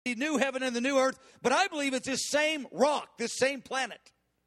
new heaven and the new earth, but I believe it's this same rock, this same planet.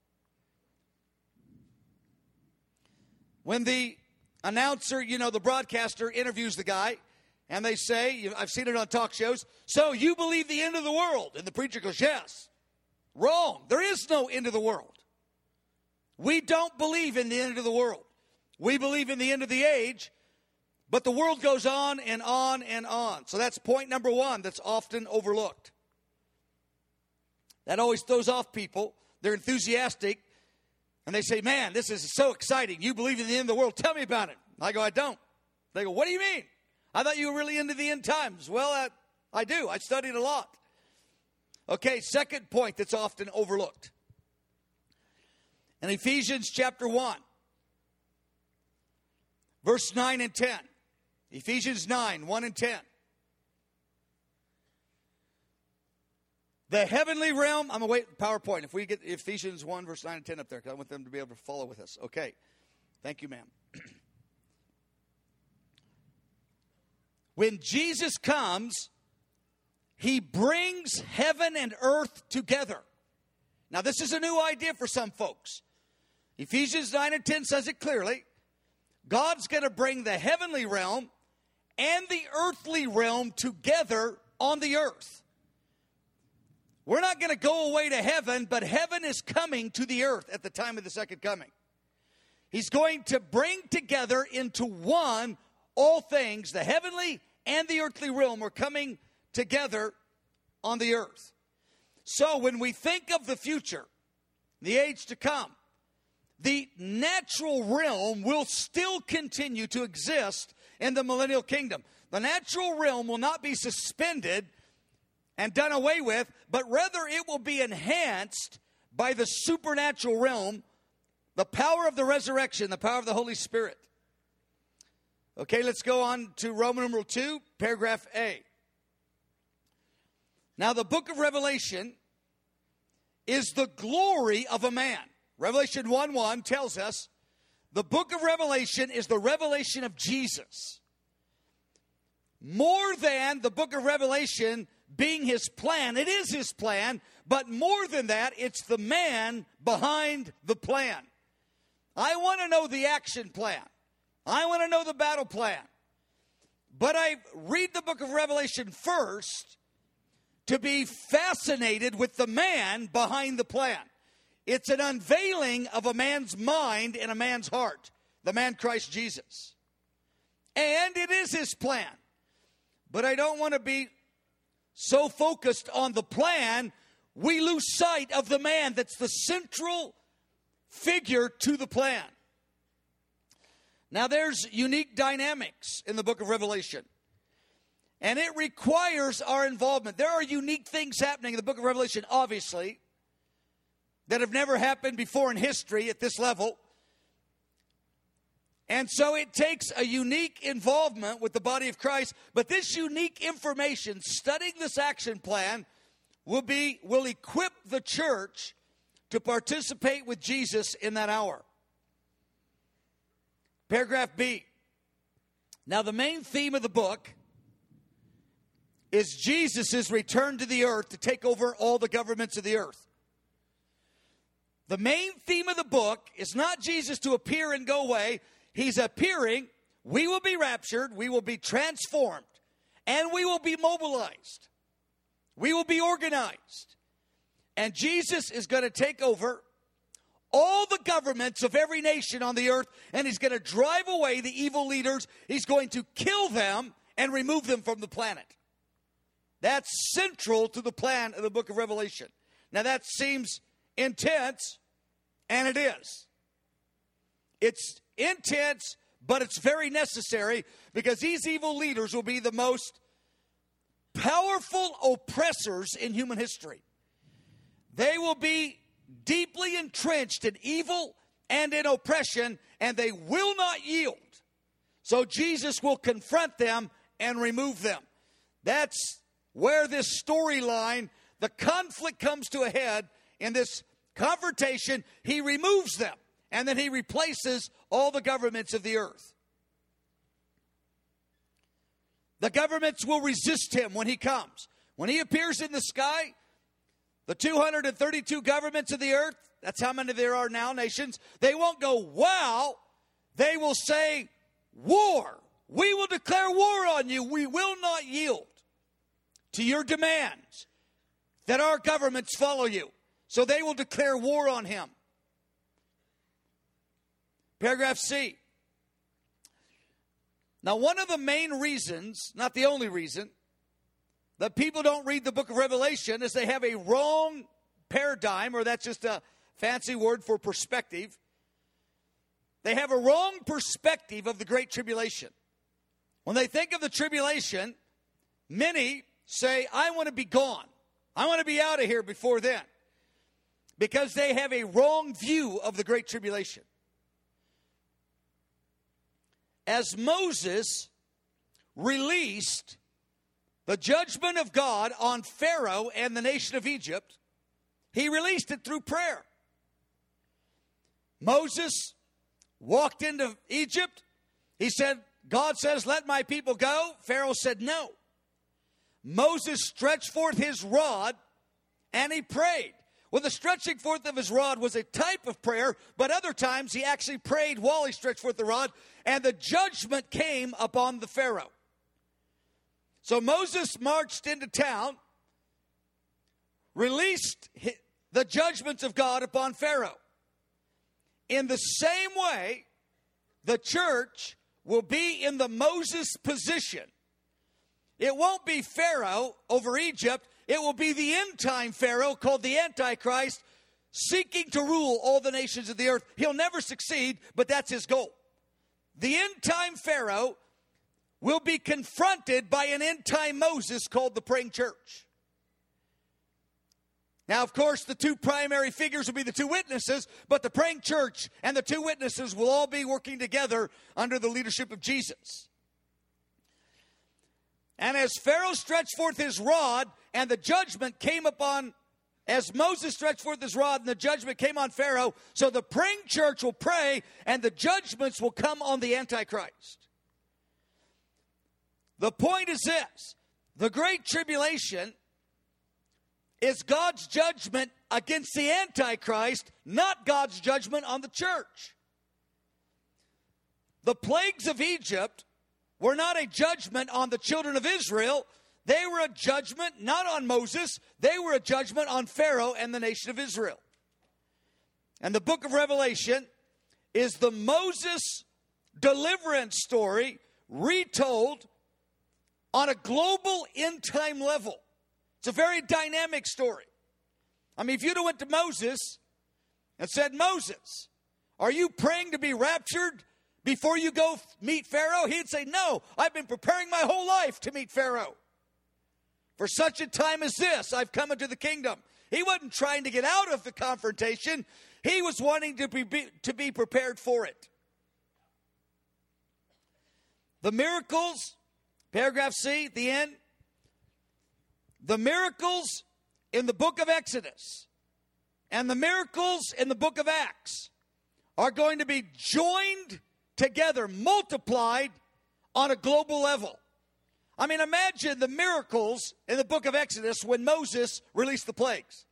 When the announcer, the broadcaster interviews the guy, and they say, I've seen it on talk shows, so you believe the end of the world? And the preacher goes, yes. Wrong. There is no end of the world. We don't believe in the end of the world. We believe in the end of the age, but the world goes on and on and on. So that's point number one that's often overlooked. That always throws off people. They're enthusiastic, and they say, man, this is so exciting. You believe in the end of the world. Tell me about it. I go, I don't. They go, what do you mean? I thought you were really into the end times. Well, I do. I studied a lot. Okay, second point that's often overlooked. In Ephesians chapter 1, verse 9 and 10. Ephesians 9, 1 and 10. The heavenly realm. I'm going to wait PowerPoint. If we get Ephesians 1, verse 9 and 10 up there, because I want them to be able to follow with us. Okay. Thank you, ma'am. When Jesus comes, he brings heaven and earth together. Now, this is a new idea for some folks. Ephesians 9 and 10 says it clearly. God's going to bring the heavenly realm and the earthly realm together on the earth. We're not going to go away to heaven, but heaven is coming to the earth at the time of the second coming. He's going to bring together into one all things. The heavenly and the earthly realm are coming together on the earth. So when we think of the future, the age to come, the natural realm will still continue to exist in the millennial kingdom. The natural realm will not be suspended and done away with, but rather it will be enhanced by the supernatural realm, the power of the resurrection, the power of the Holy Spirit. Okay, let's go on to Roman numeral 2, paragraph A. Now, the book of Revelation is the glory of a man. Revelation 1:1 tells us the book of Revelation is the revelation of Jesus. More than the book of Revelation being his plan, it is his plan, but more than that, it's the man behind the plan. I want to know the action plan. I want to know the battle plan. But I read the book of Revelation first to be fascinated with the man behind the plan. It's an unveiling of a man's mind and a man's heart, the man Christ Jesus. And it is his plan. But I don't want to be so focused on the plan, we lose sight of the man that's the central figure to the plan. Now, there's unique dynamics in the book of Revelation, and it requires our involvement. There are unique things happening in the book of Revelation, obviously, that have never happened before in history at this level. And so it takes a unique involvement with the body of Christ. But this unique information, studying this action plan, will equip the church to participate with Jesus in that hour. Paragraph B. Now, the main theme of the book is Jesus' return to the earth to take over all the governments of the earth. The main theme of the book is not Jesus to appear and go away. He's appearing, we will be raptured, we will be transformed, and we will be mobilized. We will be organized. And Jesus is going to take over all the governments of every nation on the earth, and he's going to drive away the evil leaders. He's going to kill them and remove them from the planet. That's central to the plan of the book of Revelation. Now that seems intense, and it is. It's intense, but it's very necessary, because these evil leaders will be the most powerful oppressors in human history. They will be deeply entrenched in evil and in oppression, and they will not yield. So Jesus will confront them and remove them. That's where this storyline, the conflict comes to a head in this confrontation. He removes them, and then he replaces all the governments of the earth. The governments will resist him when he comes. When he appears in the sky, the 232 governments of the earth, that's how many there are now, nations, they won't go, wow. They will say, war. We will declare war on you. We will not yield to your demands that our governments follow you. So they will declare war on him. Paragraph C. Now, one of the main reasons, not the only reason, that people don't read the book of Revelation is they have a wrong paradigm, or that's just a fancy word for perspective. They have a wrong perspective of the Great Tribulation. When they think of the tribulation, many say, I want to be gone. I want to be out of here before then. Because they have a wrong view of the Great Tribulation. As Moses released the judgment of God on Pharaoh and the nation of Egypt, he released it through prayer. Moses walked into Egypt. He said, God says, let my people go. Pharaoh said, no. Moses stretched forth his rod and he prayed. Well, the stretching forth of his rod was a type of prayer, but other times he actually prayed while he stretched forth the rod, and the judgment came upon the Pharaoh. So Moses marched into town, released the judgments of God upon Pharaoh. In the same way, the church will be in the Moses position. It won't be Pharaoh over Egypt. It will be the end-time Pharaoh called the Antichrist, seeking to rule all the nations of the earth. He'll never succeed, but that's his goal. The end-time Pharaoh will be confronted by an end-time Moses called the praying church. Now, of course, the two primary figures will be the two witnesses, but the praying church and the two witnesses will all be working together under the leadership of Jesus. And as Pharaoh stretched forth his rod and the judgment came upon, as Moses stretched forth his rod and the judgment came on Pharaoh, so the praying church will pray and the judgments will come on the Antichrist. The point is this: the Great Tribulation is God's judgment against the Antichrist, not God's judgment on the church. The plagues of Egypt were not a judgment on the children of Israel. They were a judgment not on Moses. They were a judgment on Pharaoh and the nation of Israel. And the book of Revelation is the Moses deliverance story retold on a global end-time level. It's a very dynamic story. I mean, if you'd have went to Moses and said, Moses, are you praying to be raptured before you go meet Pharaoh? He'd say, no, I've been preparing my whole life to meet Pharaoh. For such a time as this, I've come into the kingdom. He wasn't trying to get out of the confrontation. He was wanting to be prepared for it. The miracles, paragraph C, the end. The miracles in the book of Exodus and the miracles in the book of Acts are going to be joined together, multiplied on a global level. I mean, imagine the miracles in the book of Exodus when Moses released the plagues.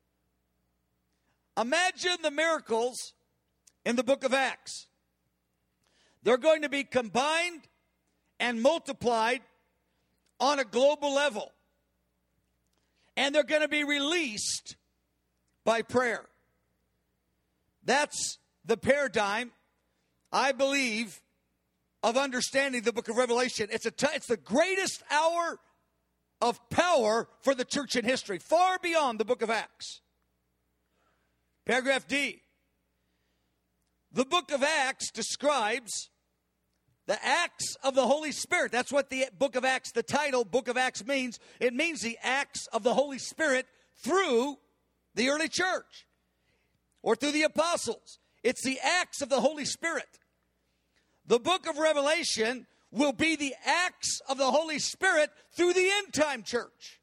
Imagine the miracles in the book of Acts. They're going to be combined and multiplied on a global level. And they're going to be released by prayer. That's the paradigm, I believe, of understanding the book of Revelation. It's the greatest hour of power for the church in history, far beyond the book of Acts. Paragraph D. The book of Acts describes the acts of the Holy Spirit. That's what the book of Acts, the title book of Acts means. It means the acts of the Holy Spirit through the early church or through the apostles. It's the acts of the Holy Spirit. The book of Revelation will be the acts of the Holy Spirit through the end time church.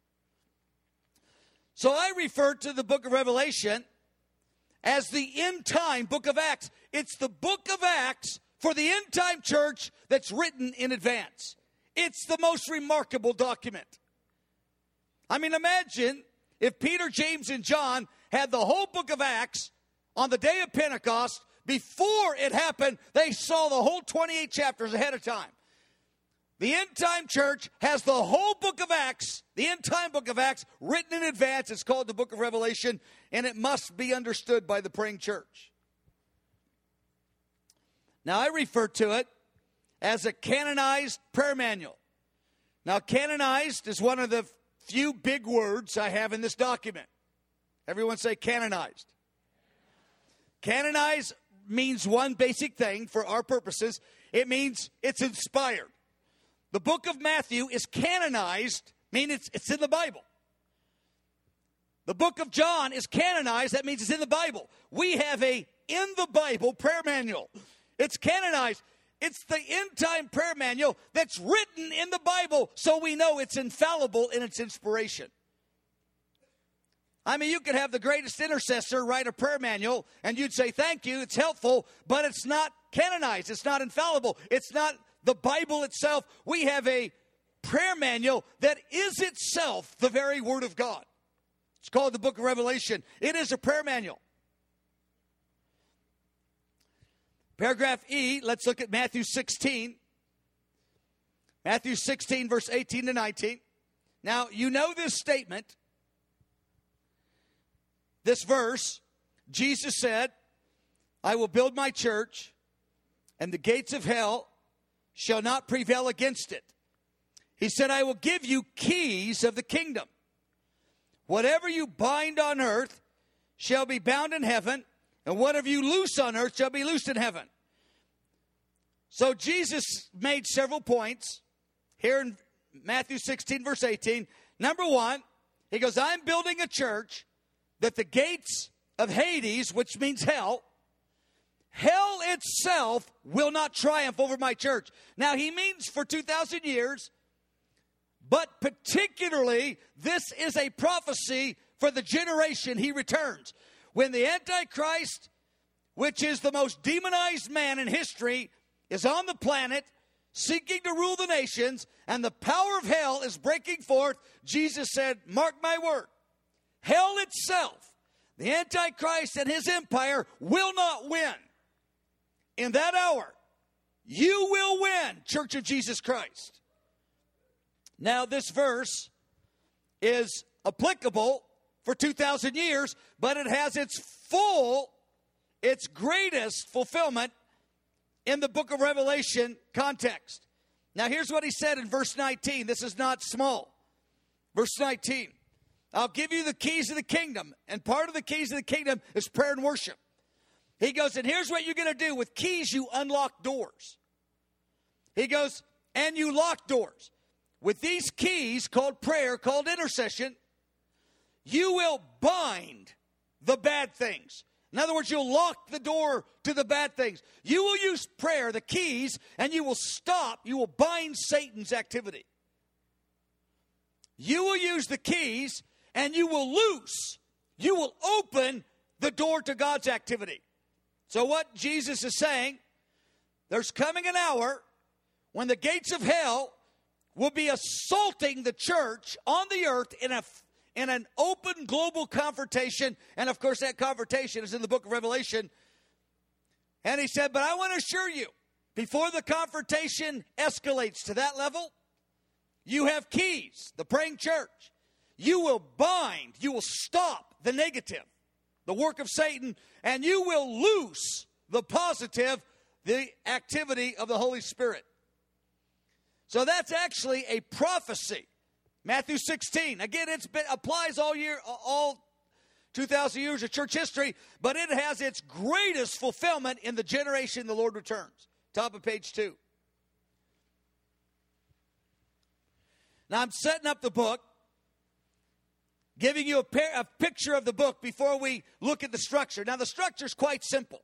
So I refer to the book of Revelation as the end time book of Acts. It's the book of Acts for the end time church that's written in advance. It's the most remarkable document. I mean, imagine if Peter, James, and John had the whole book of Acts on the day of Pentecost. Before it happened, they saw the whole 28 chapters ahead of time. The end-time church has the whole book of Acts, the end-time book of Acts, written in advance. It's called the book of Revelation, and it must be understood by the praying church. Now, I refer to it as a canonized prayer manual. Now, canonized is one of the few big words I have in this document. Everyone say canonized. Canonized means one basic thing for our purposes. It means it's inspired. The book of Matthew is canonized, meaning it's in the Bible. The book of John is canonized, that means it's in the Bible. We have a in the Bible prayer manual. It's canonized. It's the end-time prayer manual that's written in the Bible, so we know it's infallible in its inspiration. I mean, you could have the greatest intercessor write a prayer manual, and you'd say, thank you, it's helpful, but it's not canonized. It's not infallible. It's not the Bible itself. We have a prayer manual that is itself the very Word of God. It's called the book of Revelation. It is a prayer manual. Paragraph E, let's look at Matthew 16. Matthew 16, verse 18 to 19. Now, you know this statement, this verse. Jesus said, I will build my church, and the gates of hell shall not prevail against it. He said, I will give you keys of the kingdom. Whatever you bind on earth shall be bound in heaven, and whatever you loose on earth shall be loosed in heaven. So Jesus made several points here in Matthew 16, verse 18. Number one, he goes, I'm building a church that the gates of Hades, which means hell itself will not triumph over my church. Now, he means for 2,000 years, but particularly this is a prophecy for the generation he returns. When the Antichrist, which is the most demonized man in history, is on the planet seeking to rule the nations, and the power of hell is breaking forth, Jesus said, mark my word, hell itself, the Antichrist and his empire will not win. In that hour, you will win, Church of Jesus Christ. Now, this verse is applicable for 2,000 years, but it has its greatest fulfillment in the book of Revelation context. Now, here's what he said in verse 19. This is not small. Verse 19. I'll give you the keys of the kingdom. And part of the keys of the kingdom is prayer and worship. He goes, and here's what you're going to do. With keys, you unlock doors. He goes, and you lock doors. With these keys called prayer, called intercession, you will bind the bad things. In other words, you'll lock the door to the bad things. You will use prayer, the keys, and you will bind Satan's activity. You will use the keys, and you will open the door to God's activity. So what Jesus is saying, there's coming an hour when the gates of hell will be assaulting the church on the earth in an open global confrontation. And of course, that confrontation is in the book of Revelation. And he said, but I want to assure you, before the confrontation escalates to that level, you have keys, the praying church. You will bind, you will stop the negative, the work of Satan, and you will loose the positive, the activity of the Holy Spirit. So that's actually a prophecy. Matthew 16. Again, applies all year, all 2,000 years of church history, but it has its greatest fulfillment in the generation the Lord returns. Top of page 2. Now, I'm setting up the book, giving you a picture of the book before we look at the structure. Now, the structure is quite simple,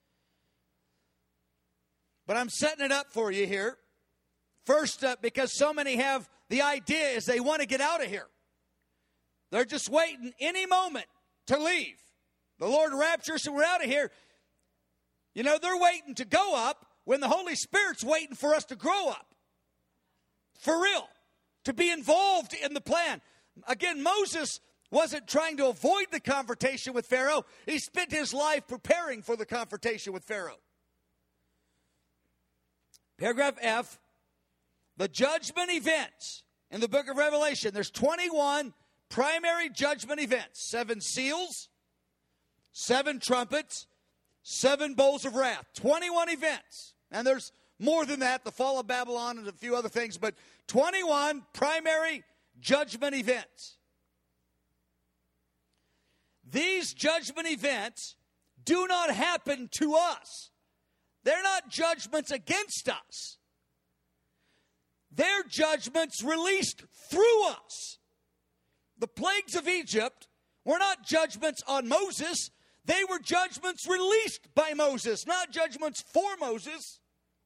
but I'm setting it up for you here. First, because so many have the idea is they want to get out of here. They're just waiting any moment to leave. The Lord raptures and we're out of here. You know, they're waiting to go up when the Holy Spirit's waiting for us to grow up. For real. To be involved in the plan. Again, Moses wasn't trying to avoid the confrontation with Pharaoh. He spent his life preparing for the confrontation with Pharaoh. Paragraph F, the judgment events in the book of Revelation. There's 21 primary judgment events. 7 seals, 7 trumpets, 7 bowls of wrath. 21 events. And there's more than that, the fall of Babylon and a few other things, but 21 primary judgment events. These judgment events do not happen to us. They're not judgments against us. They're judgments released through us. The plagues of Egypt were not judgments on Moses. They were judgments released by Moses, not judgments for Moses.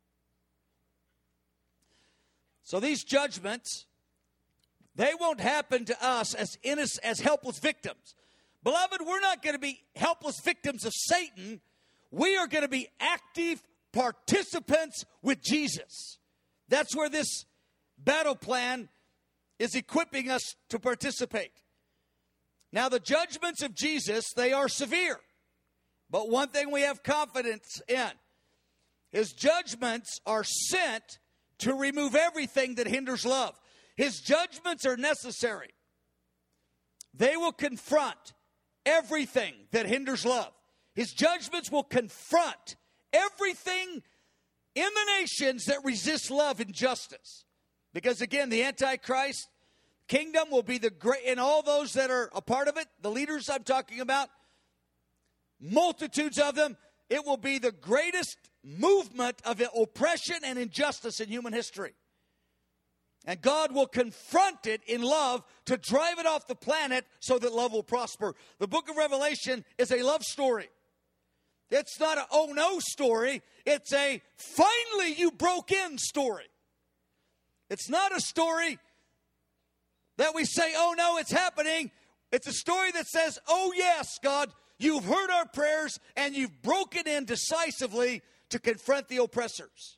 So these judgments, they won't happen to us as helpless victims. Beloved, we're not going to be helpless victims of Satan. We are going to be active participants with Jesus. That's where this battle plan is equipping us to participate. Now, the judgments of Jesus, they are severe. But one thing we have confidence in, his judgments are sent to remove everything that hinders love. His judgments are necessary. They will confront everything that hinders love. His judgments will confront everything in the nations that resist love and justice. Because again, the Antichrist kingdom will be the great, and all those that are a part of it, the leaders I'm talking about, multitudes of them, it will be the greatest movement of oppression and injustice in human history. And God will confront it in love to drive it off the planet so that love will prosper. The book of Revelation is a love story. It's not an oh no story. It's a finally you broke in story. It's not a story that we say, oh no, it's happening. It's a story that says, oh yes, God, you've heard our prayers and you've broken in decisively to confront the oppressors.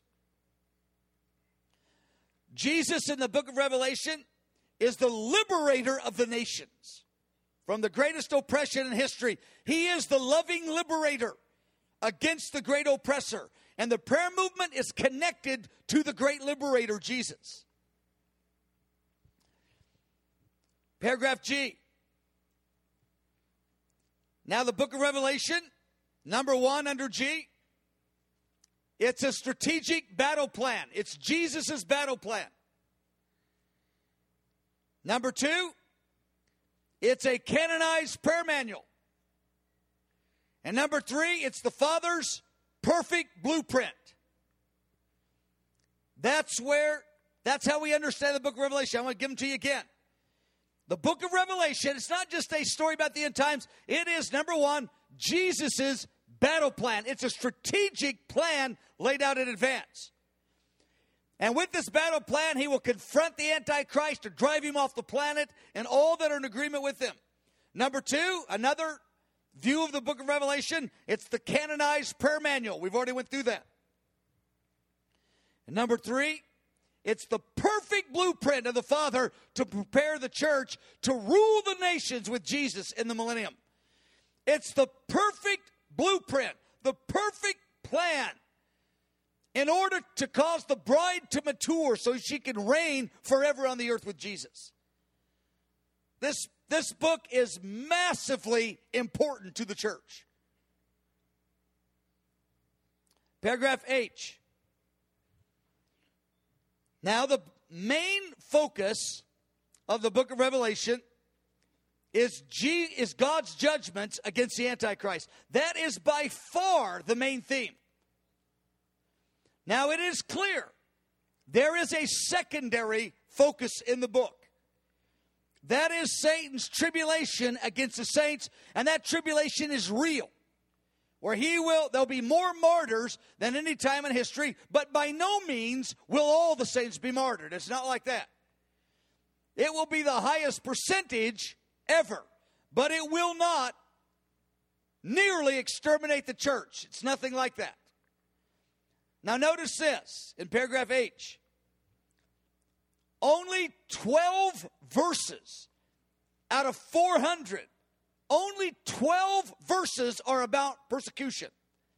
Jesus in the book of Revelation is the liberator of the nations from the greatest oppression in history. He is the loving liberator against the great oppressor. And the prayer movement is connected to the great liberator, Jesus. Paragraph G. Now the book of Revelation, number 1 under G, it's a strategic battle plan. It's Jesus' battle plan. Number 2, it's a canonized prayer manual. And number 3, it's the Father's perfect blueprint. That's how we understand the book of Revelation. I want to give them to you again. The book of Revelation, it's not just a story about the end times. It is, number 1, Jesus' battle plan. It's a strategic plan laid out in advance. And with this battle plan, he will confront the Antichrist to drive him off the planet and all that are in agreement with him. Number 2, another view of the book of Revelation, it's the canonized prayer manual. We've already went through that. And number 3, it's the perfect blueprint of the Father to prepare the church to rule the nations with Jesus in the millennium. It's the perfect blueprint, the perfect plan in order to cause the bride to mature so she can reign forever on the earth with Jesus. This book is massively important to the church. Paragraph H. Now, the main focus of the book of Revelation is God's judgments against the Antichrist. That is by far the main theme. Now, it is clear there is a secondary focus in the book. That is Satan's tribulation against the saints, and that tribulation is real. Where there'll be more martyrs than any time in history, but by no means will all the saints be martyred. It's not like that. It will be the highest percentage ever, but it will not nearly exterminate the church. It's nothing like that. Now notice this in paragraph H. Only 12 verses out of 400, only 12 verses are about persecution.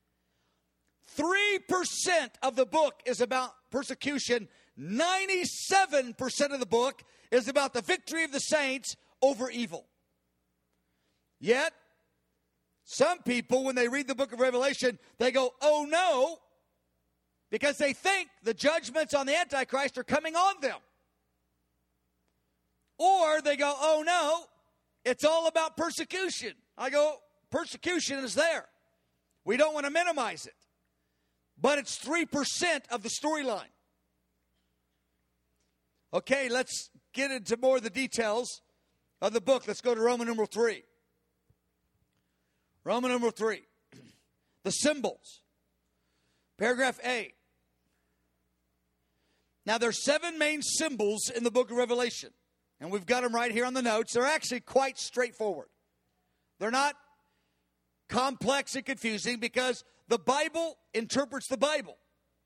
3% of the book is about persecution. 97% of the book is about the victory of the saints over evil. Yet, some people, when they read the book of Revelation, they go, oh no, because they think the judgments on the Antichrist are coming on them. Or they go, oh no, it's all about persecution. I go, persecution is there. We don't want to minimize it. But it's 3% of the storyline. Okay, let's get into more of the details of the book. Let's go to Roman numeral 3. Roman numeral 3. The symbols. Paragraph A. Now, there's 7 main symbols in the book of Revelation. And we've got them right here on the notes. They're actually quite straightforward. They're not complex and confusing because the Bible interprets the Bible.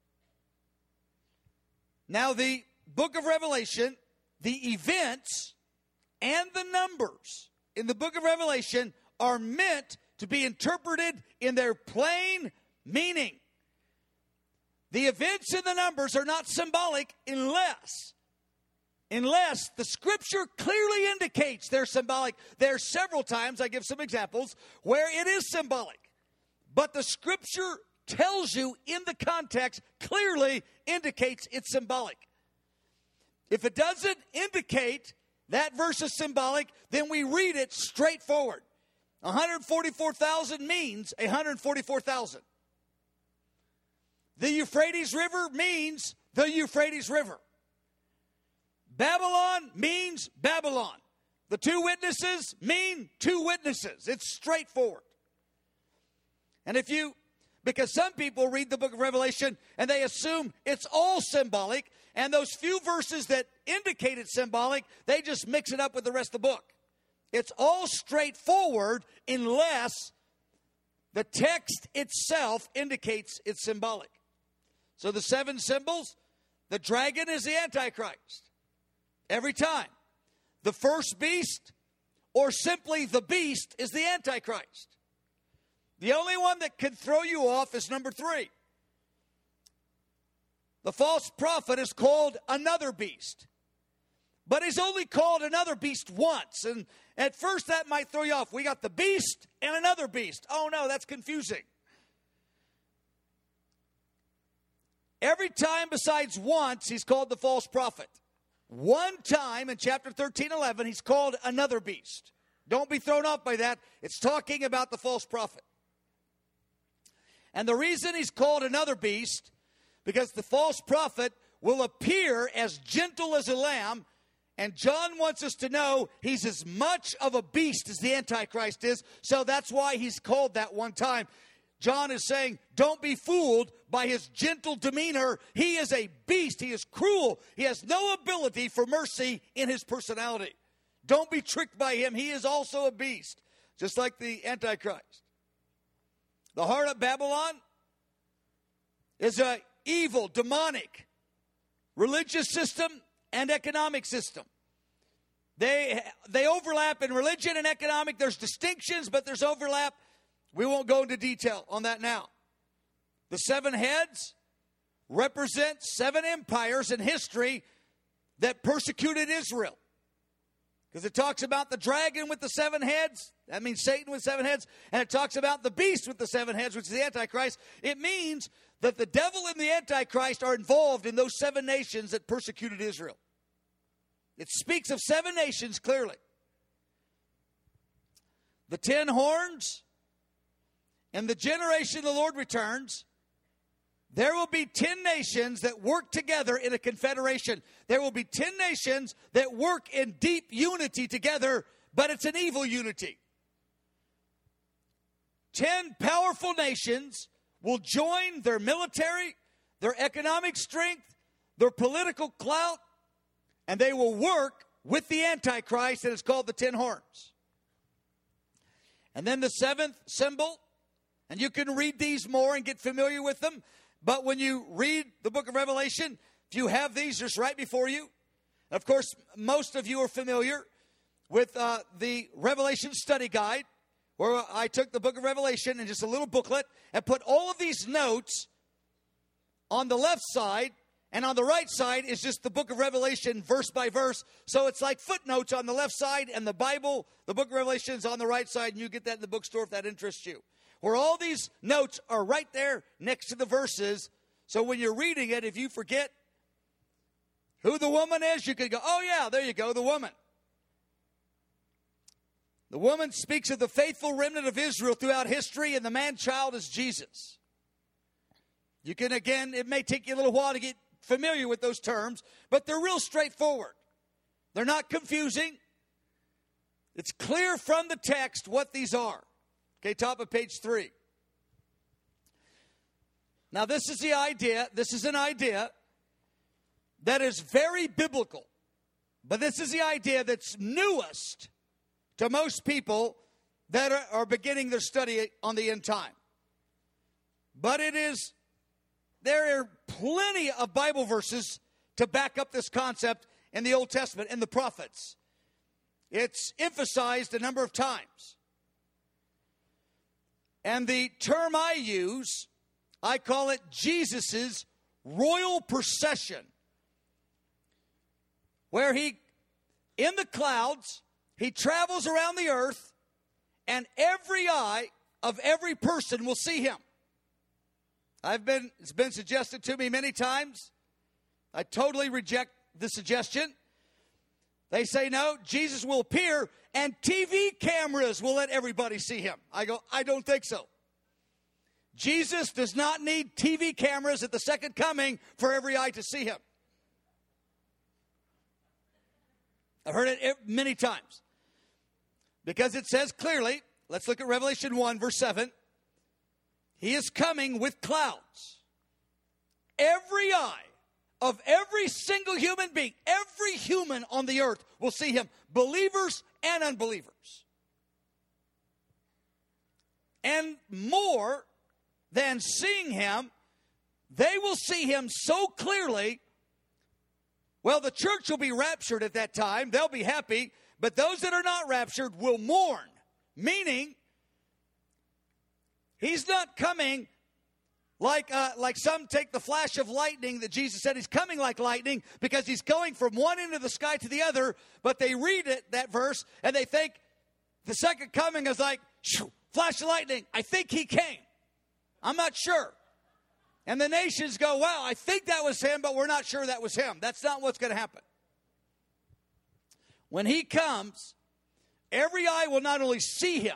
Now, the book of Revelation, the events and the numbers in the book of Revelation are meant to be interpreted in their plain meaning. The events and the numbers are not symbolic unless the scripture clearly indicates they're symbolic. There are several times, I give some examples, where it is symbolic. But the scripture tells you in the context, clearly indicates it's symbolic. If it doesn't indicate that verse is symbolic, then we read it straightforward. 144,000 means 144,000. The Euphrates River means the Euphrates River. Babylon means Babylon. The 2 witnesses mean 2 witnesses. It's straightforward. And because some people read the book of Revelation and they assume it's all symbolic, and those few verses that indicate it's symbolic, they just mix it up with the rest of the book. It's all straightforward unless the text itself indicates it's symbolic. So the 7 symbols, the dragon is the Antichrist. Every time. The first beast, or simply the beast, is the Antichrist. The only one that can throw you off is number 3. The false prophet is called another beast. But he's only called another beast once. And at first that might throw you off. We got the beast and another beast. Oh no, that's confusing. Every time besides once, he's called the false prophet. One time in chapter 13:11, he's called another beast. Don't be thrown off by that. It's talking about the false prophet. And the reason he's called another beast, because the false prophet will appear as gentle as a lamb, and John wants us to know he's as much of a beast as the Antichrist is, so that's why he's called that one time. John is saying, don't be fooled by his gentle demeanor. He is a beast. He is cruel. He has no ability for mercy in his personality. Don't be tricked by him. He is also a beast, just like the Antichrist. The heart of Babylon is an evil, demonic, religious system and economic system. They overlap in religion and economic. There's distinctions, but there's overlap. We won't go into detail on that now. The 7 heads represent 7 empires in history that persecuted Israel. Because it talks about the dragon with the 7 heads. That means Satan with 7 heads. And it talks about the beast with the 7 heads, which is the Antichrist. It means that the devil and the Antichrist are involved in those 7 nations that persecuted Israel. It speaks of 7 nations clearly. The 10 horns. And the generation the Lord returns, there will be 10 nations that work together in a confederation. There will be 10 nations that work in deep unity together, but it's an evil unity. 10 powerful nations will join their military, their economic strength, their political clout, and they will work with the Antichrist, and it's called the 10 horns. And then the 7th symbol, and you can read these more and get familiar with them. But when you read the book of Revelation, if you have these just right before you, of course, most of you are familiar with the Revelation study guide, where I took the book of Revelation and just a little booklet and put all of these notes on the left side, and on the right side is just the book of Revelation verse by verse. So it's like footnotes on the left side, and the Bible, the book of Revelation, is on the right side, and you get that in the bookstore if that interests you. Where all these notes are right there next to the verses, so when you're reading it, if you forget who the woman is, you can go, oh yeah, there you go, the woman. The woman speaks of the faithful remnant of Israel throughout history, and the man-child is Jesus. You can, again, it may take you a little while to get familiar with those terms, but they're real straightforward. They're not confusing. It's clear from the text what these are. Okay, top of page 3. Now, this is the idea. This is an idea that is very biblical. But this is the idea that's newest to most people that are beginning their study on the end time. But there are plenty of Bible verses to back up this concept in the Old Testament, in the prophets. It's emphasized a number of times. And the term I use, I call it Jesus's royal procession, where he, in the clouds, he travels around the earth, and every eye of every person will see him. It's been suggested to me many times. I totally reject the suggestion. They say, no, Jesus will appear and TV cameras will let everybody see him. I go, I don't think so. Jesus does not need TV cameras at the second coming for every eye to see him. I've heard it many times. Because it says clearly, let's look at Revelation 1, verse 7. He is coming with clouds. Every eye of every single human being, every human on the earth will see him, believers and unbelievers. And more than seeing him, they will see him so clearly. Well, the church will be raptured at that time. They'll be happy. But those that are not raptured will mourn. Meaning, he's not coming like some take the flash of lightning that Jesus said he's coming like lightning because he's going from one end of the sky to the other. But they read it, that verse, and they think the second coming is like, flash of lightning. I think he came. I'm not sure. And the nations go, wow, I think that was him, but we're not sure that was him. That's not what's going to happen. When he comes, every eye will not only see him,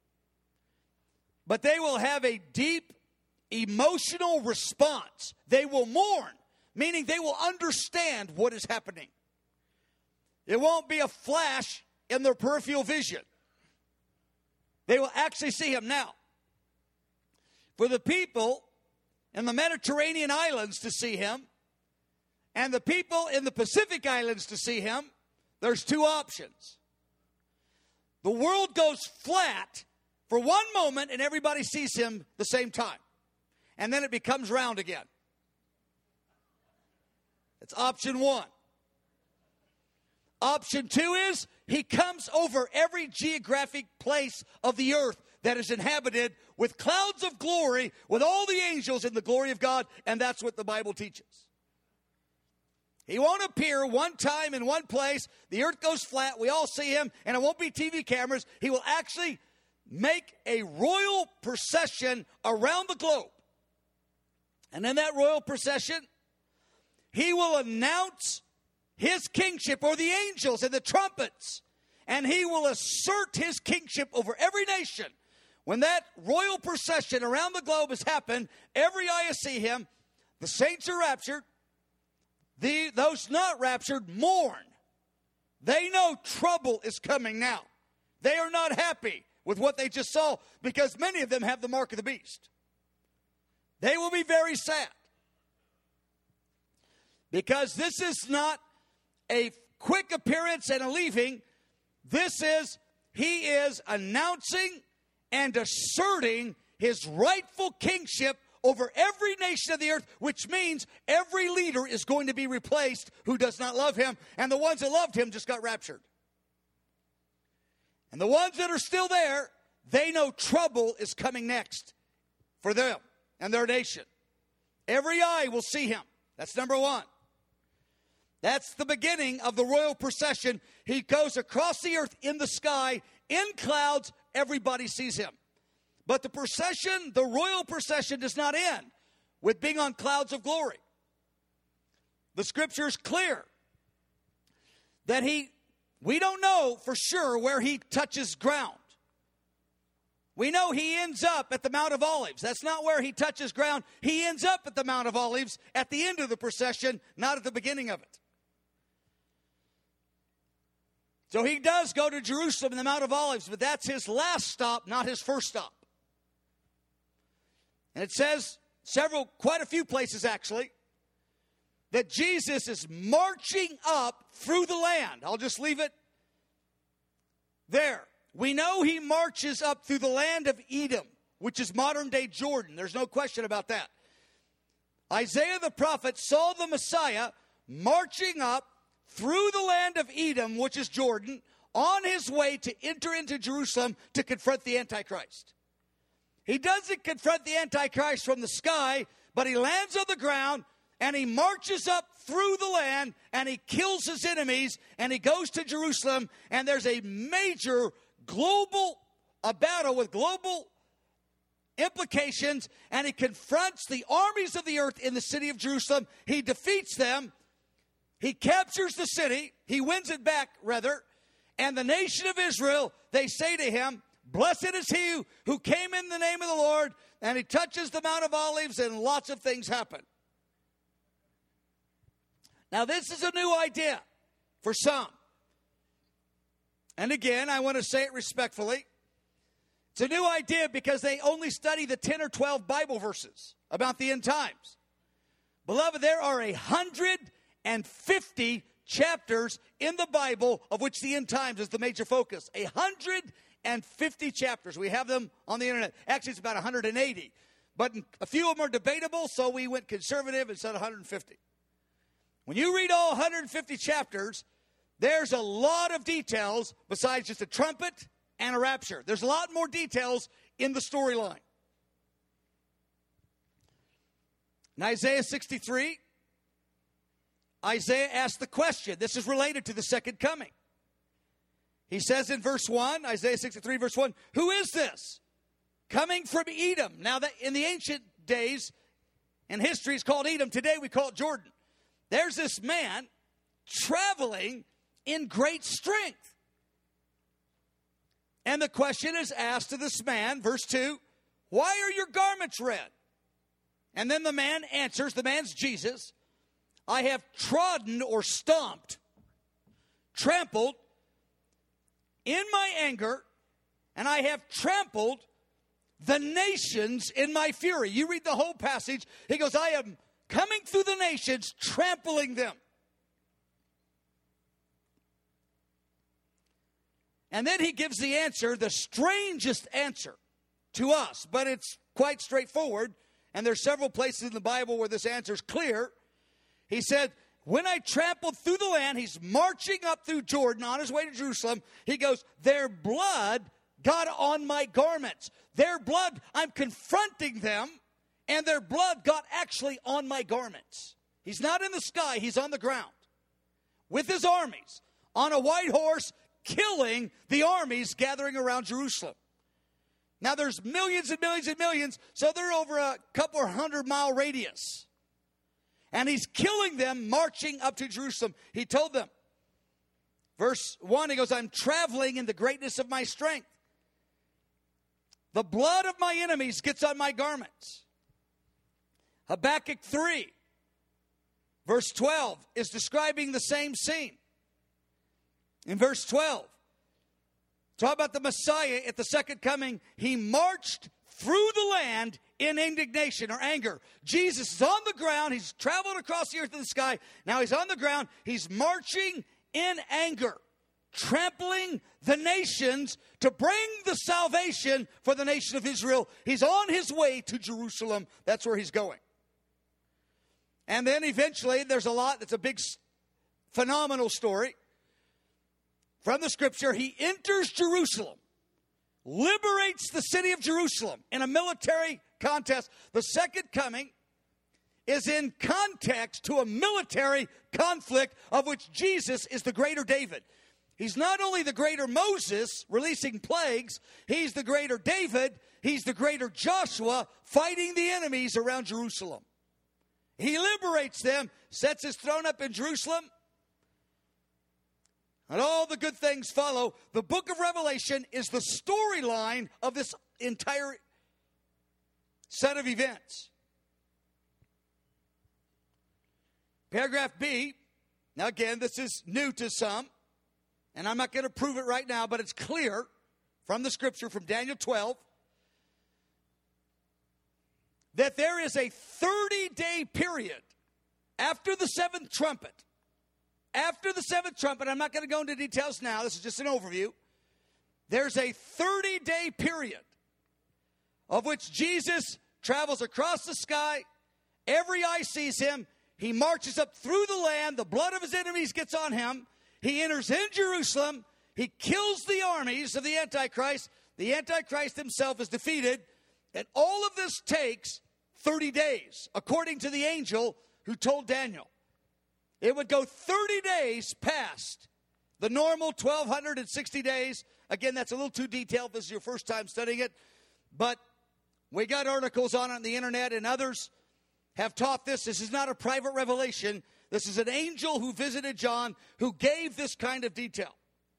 but they will have a deep emotional response. They will mourn, meaning they will understand what is happening. It won't be a flash in their peripheral vision. They will actually see him now. For the people in the Mediterranean islands to see him, and the people in the Pacific islands to see him, there's two options. The world goes flat for one moment and everybody sees him the same time. And then it becomes round again. It's option one. Option two is he comes over every geographic place of the earth that is inhabited with clouds of glory, with all the angels in the glory of God, and that's what the Bible teaches. He won't appear one time in one place. The earth goes flat. We all see him, and it won't be TV cameras. He will actually make a royal procession around the globe. And in that royal procession, he will announce his kingship, or the angels and the trumpets, and he will assert his kingship over every nation. When that royal procession around the globe has happened, every eye will see him. The saints are raptured. Those not raptured mourn. They know trouble is coming now. They are not happy with what they just saw because many of them have the mark of the beast. They will be very sad because this is not a quick appearance and a leaving. He is announcing and asserting his rightful kingship over every nation of the earth, which means every leader is going to be replaced who does not love him, and the ones that loved him just got raptured. And the ones that are still there, they know trouble is coming next for them and their nation. Every eye will see him. That's number one. That's the beginning of the royal procession. He goes across the earth in the sky, in clouds. Everybody sees him. But the procession, the royal procession, does not end with being on clouds of glory. The scripture is clear that we don't know for sure where he touches ground. We know he ends up at the Mount of Olives. That's not where he touches ground. He ends up at the Mount of Olives at the end of the procession, not at the beginning of it. So he does go to Jerusalem in the Mount of Olives, but that's his last stop, not his first stop. And it says quite a few places actually, that Jesus is marching up through the land. I'll just leave it there. We know he marches up through the land of Edom, which is modern-day Jordan. There's no question about that. Isaiah the prophet saw the Messiah marching up through the land of Edom, which is Jordan, on his way to enter into Jerusalem to confront the Antichrist. He doesn't confront the Antichrist from the sky, but he lands on the ground, and he marches up through the land, and he kills his enemies, and he goes to Jerusalem, and there's a major a battle with global implications, and he confronts the armies of the earth in the city of Jerusalem. He defeats them. He captures the city. He wins it back, rather. And the nation of Israel, they say to him, "Blessed is he who came in the name of the Lord." And he touches the Mount of Olives, and lots of things happen. Now, this is a new idea for some. And again, I want to say it respectfully. It's a new idea because they only study the 10 or 12 Bible verses about the end times. Beloved, there are 150 chapters in the Bible of which the end times is the major focus. 150 chapters. We have them on the internet. Actually, it's about 180. But a few of them are debatable, so we went conservative and said 150. When you read all 150 chapters, there's a lot of details besides just a trumpet and a rapture. There's a lot more details in the storyline. In Isaiah 63, Isaiah asked the question. This is related to the second coming. He says in verse 1, Isaiah 63, verse 1, "Who is this coming from Edom?" Now, that in the ancient days and history is called Edom. Today we call it Jordan. There's this man traveling in great strength. And the question is asked to this man, verse 2, "Why are your garments red?" And then the man answers, the man's Jesus, "I have trodden or stomped, trampled in my anger, and I have trampled the nations in my fury." You read the whole passage. He goes, "I am coming through the nations, trampling them." And then he gives the answer, the strangest answer to us, but it's quite straightforward. And there's several places in the Bible where this answer is clear. He said, "When I trampled through the land," he's marching up through Jordan on his way to Jerusalem. He goes, "Their blood got on my garments." Their blood, I'm confronting them, and their blood got actually on my garments. He's not in the sky, he's on the ground with his armies on a white horse, killing the armies gathering around Jerusalem. Now there's millions and millions and millions, so they're over a couple of 100-mile radius. And he's killing them, marching up to Jerusalem. He told them, verse 1, he goes, "I'm traveling in the greatness of my strength. The blood of my enemies gets on my garments." Habakkuk 3, verse 12, is describing the same scene. In verse 12, talk about the Messiah at the second coming. He marched through the land in indignation or anger. Jesus is on the ground. He's traveled across the earth and the sky. Now he's on the ground. He's marching in anger, trampling the nations to bring the salvation for the nation of Israel. He's on his way to Jerusalem. That's where he's going. And then eventually there's a big phenomenal story. from the scripture, he enters Jerusalem, liberates the city of Jerusalem in a military contest. The second coming is in context to a military conflict of which Jesus is the greater David. He's not only the greater Moses releasing plagues, he's the greater David, he's the greater Joshua fighting the enemies around Jerusalem. He liberates them, sets his throne up in Jerusalem, and all the good things follow. The book of Revelation is the storyline of this entire set of events. Paragraph B, now again, this is new to some, and I'm not going to prove it right now, but it's clear from the scripture, from Daniel 12, that there is a 30-day period after the seventh trumpet. After the seventh trumpet, I'm not going to go into details now, this is just an overview. There's a 30-day period of which Jesus travels across the sky. Every eye sees him. He marches up through the land. The blood of his enemies gets on him. He enters in Jerusalem. He kills the armies of the Antichrist. The Antichrist himself is defeated. And all of this takes 30 days, according to the angel who told Daniel. It would go 30 days past the normal 1,260 days. Again, that's a little too detailed. This is your first time studying it. But we got articles on it on the internet, and others have taught this. This is not a private revelation. This is an angel who visited John who gave this kind of detail.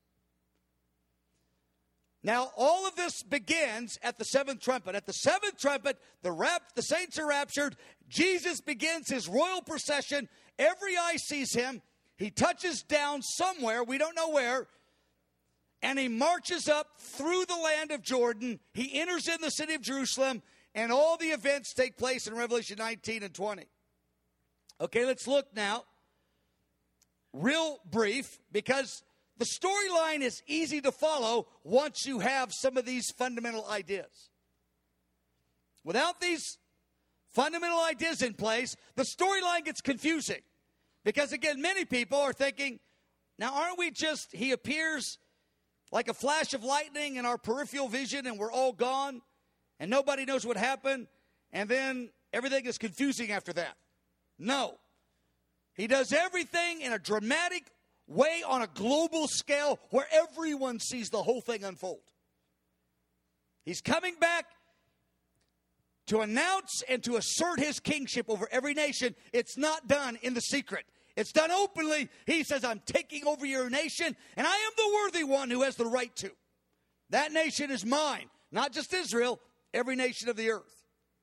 Now, all of this begins at the seventh trumpet. At the seventh trumpet, the saints are raptured. Jesus begins his royal procession. Every eye sees him. He touches down somewhere, we don't know where, and he marches up through the land of Jordan. He enters in the city of Jerusalem, and all the events take place in Revelation 19 and 20. Okay, let's look now, real brief, because the storyline is easy to follow once you have some of these fundamental ideas. Without these fundamental ideas in place, the storyline gets confusing. Because again, many people are thinking, now aren't we just, he appears like a flash of lightning in our peripheral vision and we're all gone and nobody knows what happened and then everything is confusing after that. No. He does everything in a dramatic way on a global scale where everyone sees the whole thing unfold. He's coming back to announce and to assert his kingship over every nation. It's not done in the secret. It's done openly. He says, I'm taking over your nation, and I am the worthy one who has the right to. That nation is mine, not just Israel, every nation of the earth.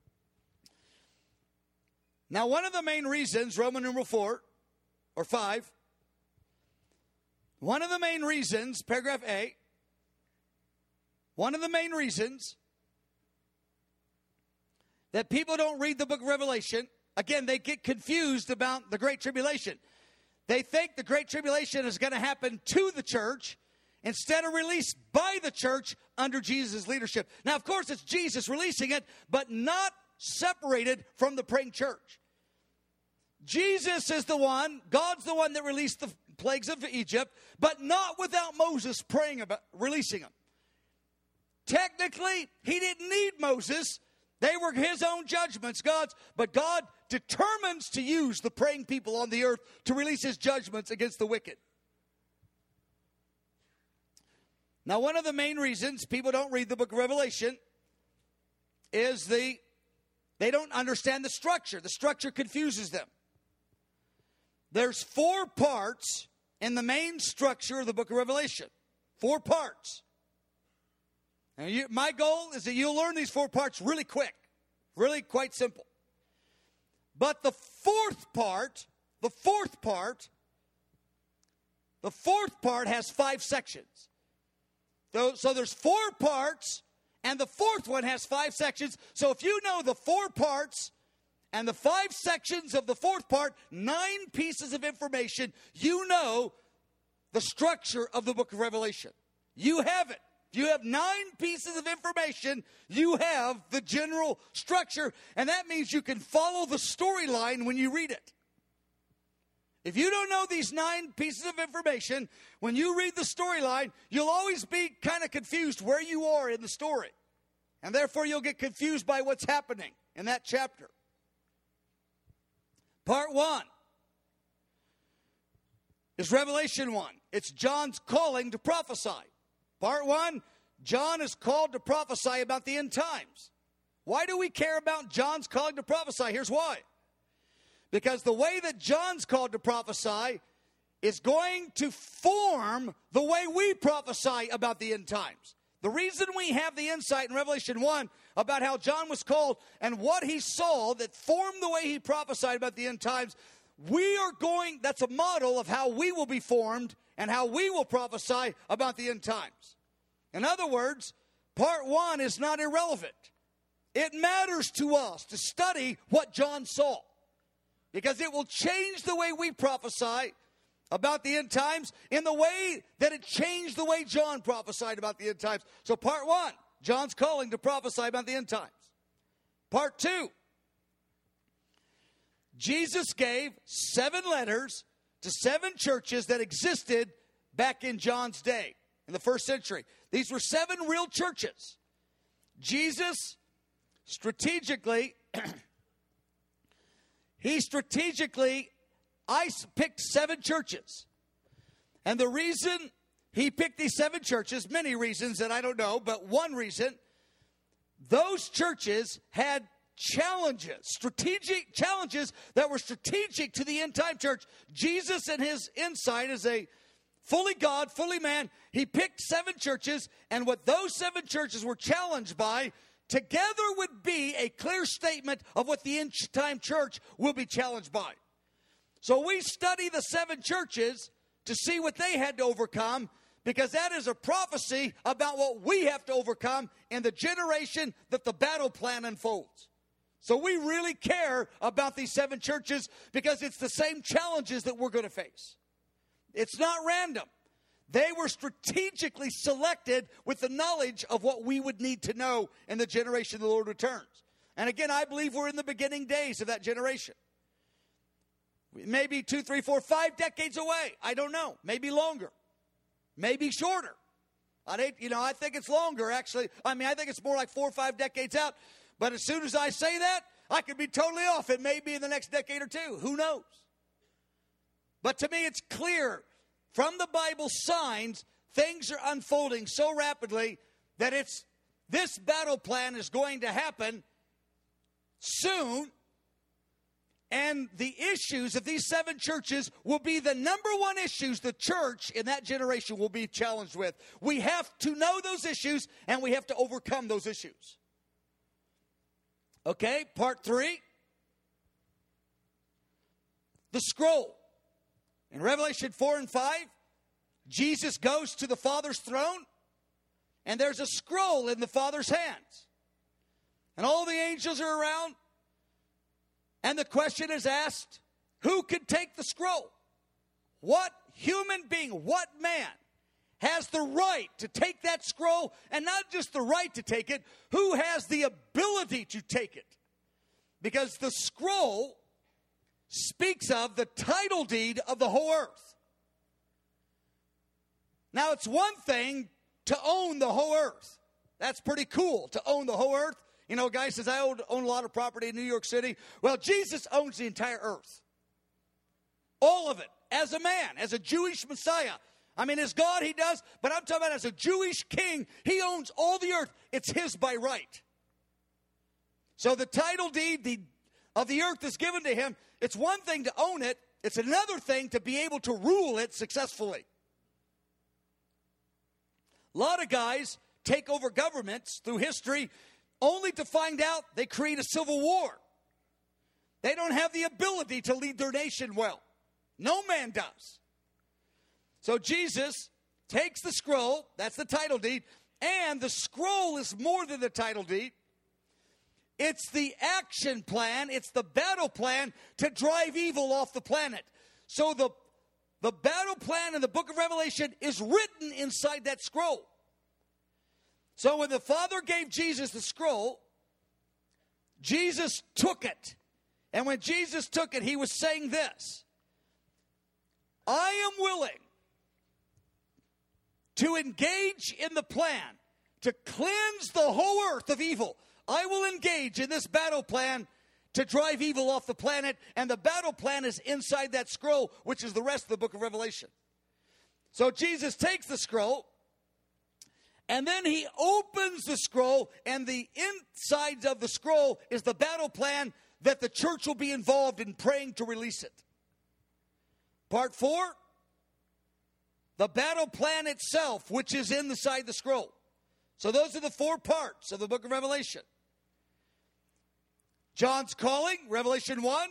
Now, one of the main reasons, Roman numeral 4 or 5, one of the main reasons, paragraph A, one of the main reasons that people don't read the book of Revelation, again, they get confused about the Great Tribulation. They think the Great Tribulation is going to happen to the church instead of released by the church under Jesus' leadership. Now, of course, it's Jesus releasing it, but not separated from the praying church. Jesus is the one, God's the one that released the plagues of Egypt, but not without Moses praying about releasing them. Technically, he didn't need Moses. They were his own judgments, God's, but God determines to use the praying people on the earth to release his judgments against the wicked. Now, one of the main reasons people don't read the book of Revelation is they don't understand the structure. The structure confuses them. There's 4 parts in the main structure of the book of Revelation. 4 parts. Now, my goal is that you'll learn these 4 parts really quick. Really quite simple. But the fourth part has 5 sections. So there's 4 parts, and the fourth one has 5 sections. So if you know the 4 parts and the 5 sections of the fourth part, 9 pieces of information, you know the structure of the book of Revelation. You have it. You have 9 pieces of information. You have the general structure, and that means you can follow the storyline when you read it. If you don't know these 9 pieces of information, when you read the storyline, you'll always be kind of confused where you are in the story. And therefore, you'll get confused by what's happening in that chapter. Part 1 is Revelation 1. It's John's calling to prophesy. Part 1, John is called to prophesy about the end times. Why do we care about John's calling to prophesy? Here's why. Because the way that John's called to prophesy is going to form the way we prophesy about the end times. The reason we have the insight in Revelation 1 about how John was called and what he saw that formed the way he prophesied about the end times, that's a model of how we will be formed and how we will prophesy about the end times. In other words, part 1 is not irrelevant. It matters to us to study what John saw, because it will change the way we prophesy about the end times in the way that it changed the way John prophesied about the end times. So part 1, John's calling to prophesy about the end times. Part 2, Jesus gave 7 letters to 7 churches that existed back in John's day, in the first century. These were 7 real churches. Jesus strategically picked 7 churches. And the reason he picked these 7 churches, many reasons that I don't know, but one reason, those churches had strategic challenges that were strategic to the end time church. Jesus, in his insight as a fully God, fully man, he picked 7 churches, and what those 7 churches were challenged by together would be a clear statement of what the end time church will be challenged by. So we study the 7 churches to see what they had to overcome, because that is a prophecy about what we have to overcome in the generation that the battle plan unfolds. So we really care about these 7 churches because it's the same challenges that we're going to face. It's not random. They were strategically selected with the knowledge of what we would need to know in the generation the Lord returns. And again, I believe we're in the beginning days of that generation. Maybe 2, 3, 4, 5 decades away. I don't know. Maybe longer. Maybe shorter. I think it's longer, actually. I think it's more like 4 or 5 decades out. But as soon as I say that, I could be totally off. It may be in the next decade or 2. Who knows? But to me, it's clear from the Bible signs, things are unfolding so rapidly that this battle plan is going to happen soon. And the issues of these 7 churches will be the number one issues the church in that generation will be challenged with. We have to know those issues, and we have to overcome those issues. Okay, part 3. The scroll. In Revelation 4 and 5, Jesus goes to the Father's throne, and there's a scroll in the Father's hands. And all the angels are around, and the question is asked, who can take the scroll? What human being, what man has the right to take that scroll, and not just the right to take it, who has the ability to take it? Because the scroll speaks of the title deed of the whole earth. Now, it's one thing to own the whole earth. That's pretty cool, to own the whole earth. You know, a guy says, I own a lot of property in New York City. Well, Jesus owns the entire earth. All of it. As a man, as a Jewish Messiah. As God, he does. But I'm talking about as a Jewish king, he owns all the earth. It's his by right. So the title deed of the earth is given to him. It's one thing to own it. It's another thing to be able to rule it successfully. A lot of guys take over governments through history only to find out they create a civil war. They don't have the ability to lead their nation well. No man does. So Jesus takes the scroll, that's the title deed, and the scroll is more than the title deed. It's the action plan, it's the battle plan to drive evil off the planet. So the battle plan in the book of Revelation is written inside that scroll. So when the Father gave Jesus the scroll, Jesus took it. And when Jesus took it, he was saying this. I am willing to engage in the plan to cleanse the whole earth of evil. I will engage in this battle plan to drive evil off the planet, and the battle plan is inside that scroll, which is the rest of the book of Revelation. So Jesus takes the scroll, and then he opens the scroll, and the insides of the scroll is the battle plan that the church will be involved in praying to release it. Part 4, the battle plan itself, which is inside the scroll. So those are the 4 parts of the book of Revelation. John's calling, Revelation 1.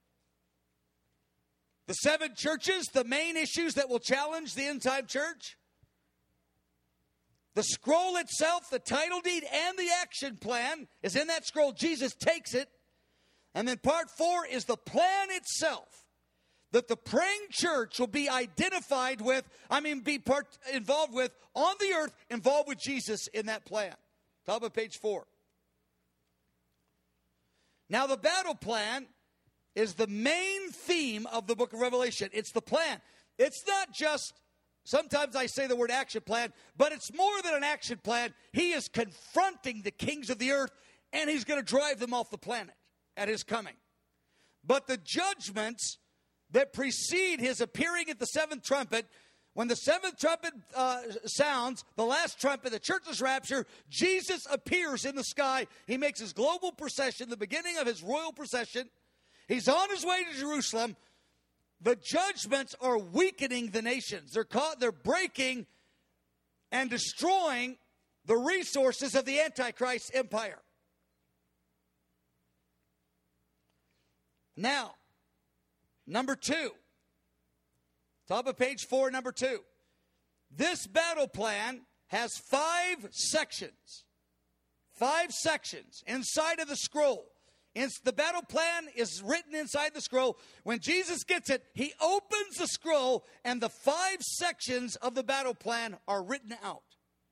The 7 churches, the main issues that will challenge the end-time church. The scroll itself, the title deed, and the action plan is in that scroll. Jesus takes it. And then part 4 is the plan itself that the praying church will be identified with, involved with on the earth, involved with Jesus in that plan. Top of page 4. Now, the battle plan is the main theme of the book of Revelation. It's the plan. It's not just, sometimes I say the word action plan, but it's more than an action plan. He is confronting the kings of the earth, and he's going to drive them off the planet at his coming. But the judgments that precede his appearing at the 7th trumpet, when the 7th trumpet sounds, the last trumpet, the church's rapture, Jesus appears in the sky. He makes his global procession, the beginning of his royal procession. He's on his way to Jerusalem. The judgments are weakening the nations. They're breaking and destroying the resources of the Antichrist empire. Now, number 2. Top of page 4, number 2. This battle plan has 5 sections. 5 sections inside of the scroll. The battle plan is written inside the scroll. When Jesus gets it, he opens the scroll, and the 5 sections of the battle plan are written out.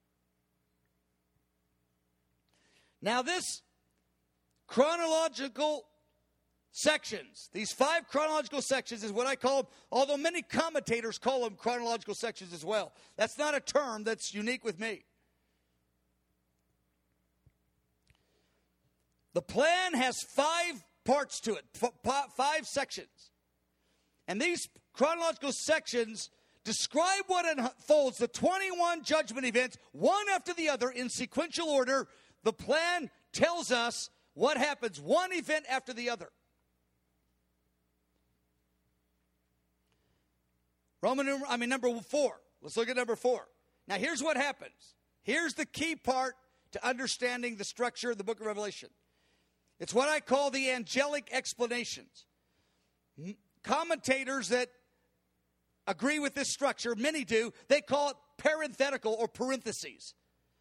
Now, this chronological sections, these 5 chronological sections is what I call them, although many commentators call them chronological sections as well. That's not a term that's unique with me. The plan has 5 parts to it, 5 sections. And these chronological sections describe what unfolds, the 21 judgment events, one after the other in sequential order. The plan tells us what happens, one event after the other. Number 4. Let's look at number 4. Now, here's what happens. Here's the key part to understanding the structure of the book of Revelation. It's what I call the angelic explanations. Commentators that agree with this structure, many do, they call it parenthetical or parentheses.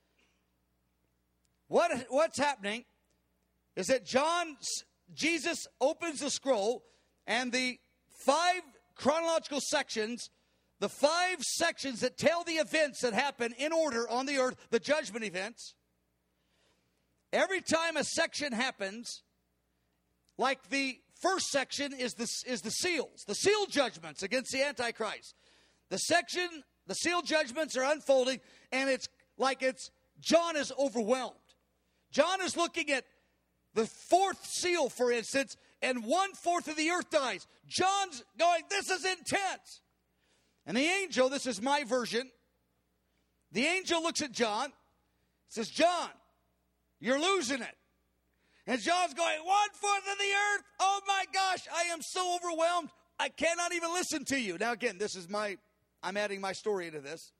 What's happening is that Jesus opens the scroll, and the 5 chronological sections, the 5 sections that tell the events that happen in order on the earth, the judgment events. Every time a section happens, like the first section is the seals, the seal judgments against the Antichrist. The seal judgments are unfolding, and it's John is overwhelmed. John is looking at the 4th seal, for instance, and 1/4 of the earth dies. John's going, this is intense. And the angel, this is my version, the angel looks at John, says, John, you're losing it. And John's going, 1/4 of the earth? Oh my gosh, I am so overwhelmed, I cannot even listen to you. Now again, I'm adding my story into this.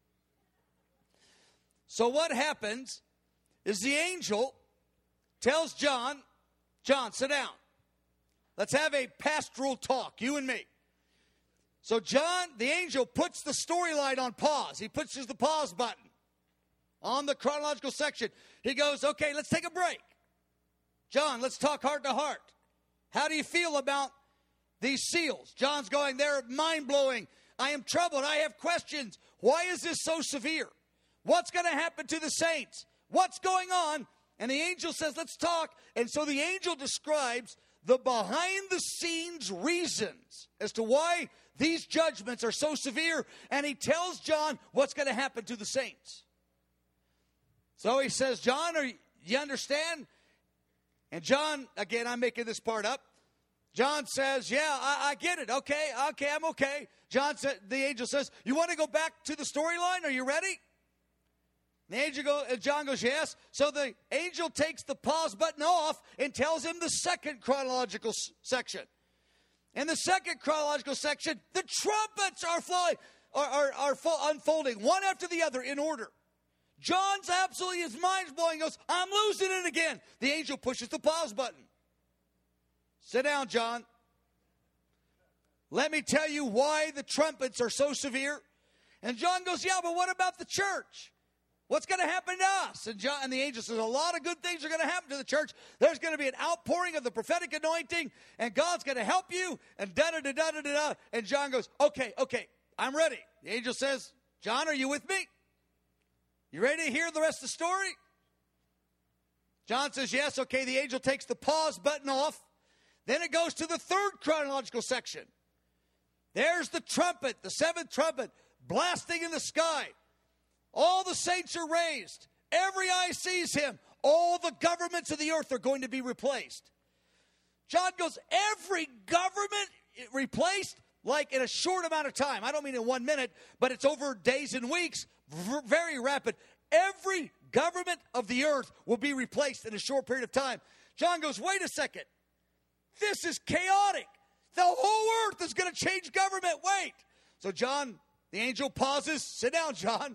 So what happens is the angel tells John, sit down. Let's have a pastoral talk, you and me. So John, the angel, puts the storyline on pause. He pushes the pause button on the chronological section. He goes, okay, let's take a break. John, let's talk heart to heart. How do you feel about these seals? John's going, they're mind-blowing. I am troubled. I have questions. Why is this so severe? What's going to happen to the saints? What's going on? And the angel says, let's talk. And so the angel describes the behind-the-scenes reasons as to why these judgments are so severe, and he tells John what's going to happen to the saints. So he says, John, you understand? And John, again, I'm making this part up. John says, yeah, I get it. Okay, I'm okay. The angel says, you want to go back to the storyline? Are you ready? John goes, yes. So the angel takes the pause button off and tells him the second chronological section. In the second chronological section, the trumpets are unfolding one after the other in order. John's absolutely, his mind's blowing. He goes, I'm losing it again. The angel pushes the pause button. Sit down, John. Let me tell you why the trumpets are so severe. And John goes, yeah, but what about the church? What's going to happen to us? And the angel says, a lot of good things are going to happen to the church. There's going to be an outpouring of the prophetic anointing, and God's going to help you, and da-da-da-da-da-da. And John goes, okay, I'm ready. The angel says, John, are you with me? You ready to hear the rest of the story? John says, yes. Okay, the angel takes the pause button off. Then it goes to the third chronological section. There's the trumpet, the seventh trumpet, blasting in the sky. All the saints are raised. Every eye sees him. All the governments of the earth are going to be replaced. John goes, every government replaced? Like in a short amount of time. I don't mean in 1 minute, but it's over days and weeks. Very rapid. Every government of the earth will be replaced in a short period of time. John goes, wait a second. This is chaotic. The whole earth is going to change government. Wait. So John, the angel, pauses. Sit down, John.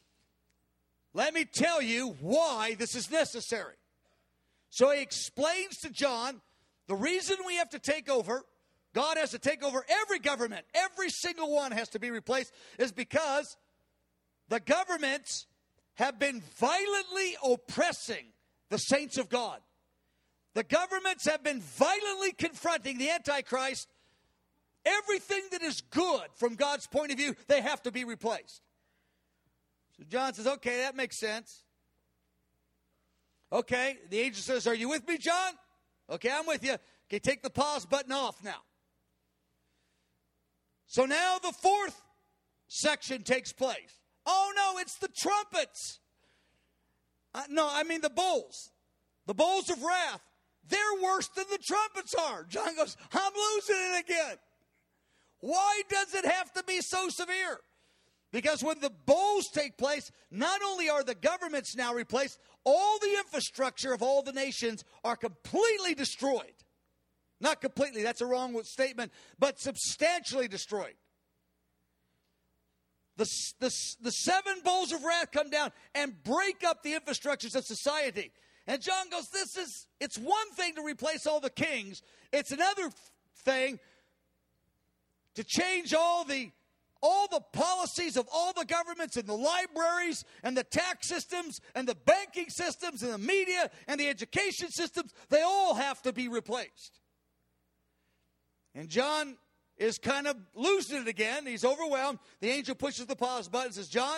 Let me tell you why this is necessary. So he explains to John the reason we have to take over, God has to take over every government, every single one has to be replaced, is because the governments have been violently oppressing the saints of God. The governments have been violently confronting the Antichrist. Everything that is good from God's point of view, they have to be replaced. So John says, okay, that makes sense. Okay, the angel says, are you with me, John? Okay, I'm with you. Okay, take the pause button off now. So now the fourth section takes place. Oh, no, it's the trumpets. The bowls. The bowls of wrath. They're worse than the trumpets are. John goes, I'm losing it again. Why does it have to be so severe? Because when the bowls take place, not only are the governments now replaced, all the infrastructure of all the nations are completely destroyed. Not completely, that's a wrong statement, but substantially destroyed. The seven bowls of wrath come down and break up the infrastructures of society. And John goes, it's one thing to replace all the kings. It's another thing to change all the policies of all the governments and the libraries and the tax systems and the banking systems and the media and the education systems. They all have to be replaced. And John is kind of losing it again. He's overwhelmed. The angel pushes the pause button and says, John,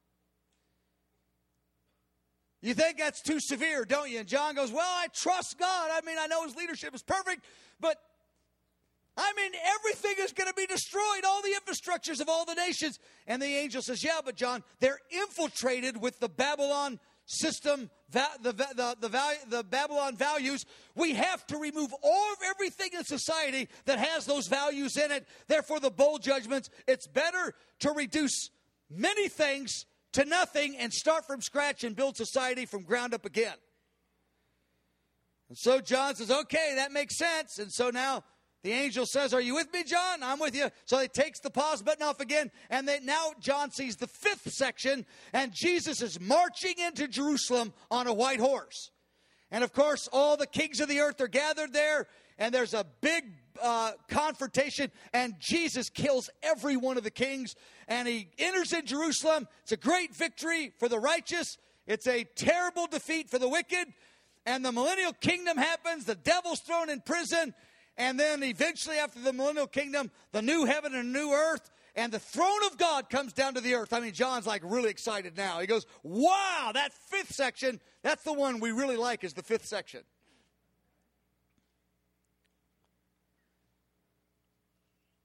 you think that's too severe, don't you? And John goes, well, I trust God. I know his leadership is perfect, but everything is going to be destroyed, all the infrastructures of all the nations. And the angel says, yeah, but John, they're infiltrated with the Babylon system, the Babylon values. We have to remove all of everything in society that has those values in it. Therefore, the bowl judgments, it's better to reduce many things to nothing and start from scratch and build society from ground up again. And so John says, okay, that makes sense. And so now the angel says, are you with me, John? I'm with you. So he takes the pause button off again. And then now John sees the fifth section. And Jesus is marching into Jerusalem on a white horse. And of course, all the kings of the earth are gathered there. And there's a big confrontation. And Jesus kills every one of the kings. And he enters in Jerusalem. It's a great victory for the righteous. It's a terrible defeat for the wicked. And the millennial kingdom happens. The devil's thrown in prison. And then eventually after the millennial kingdom, the new heaven and new earth, and the throne of God comes down to the earth. John's like really excited now. He goes, wow, that fifth section, that's the one we really like, is the fifth section.